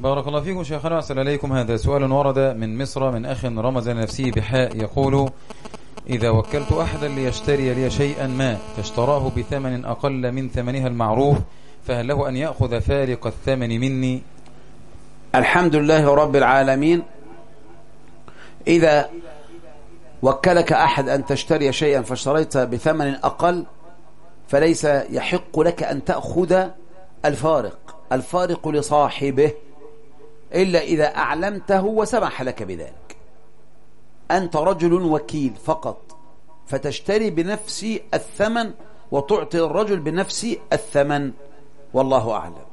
بارك الله فيكم شيخنا وأحسن إليكم. هذا سؤال ورد من مصر من أخ رمز لنفسه بحاء، يقول: إذا وكلت أحدا ليشتري لي شيئا ما فاشتراه بثمن أقل من ثمنها المعروف، فهل له أن يأخذ فارق الثمن مني؟ الحمد لله رب العالمين. إذا وكلك أحد أن تشتري شيئا فاشتريت بثمن أقل، فليس يحق لك أن تأخذ الفارق لصاحبه، إلا إذا أعلمته وسمح لك بذلك. أنت رجل وكيل فقط، فتشتري بنفس الثمن وتعطي الرجل بنفس الثمن، والله أعلم.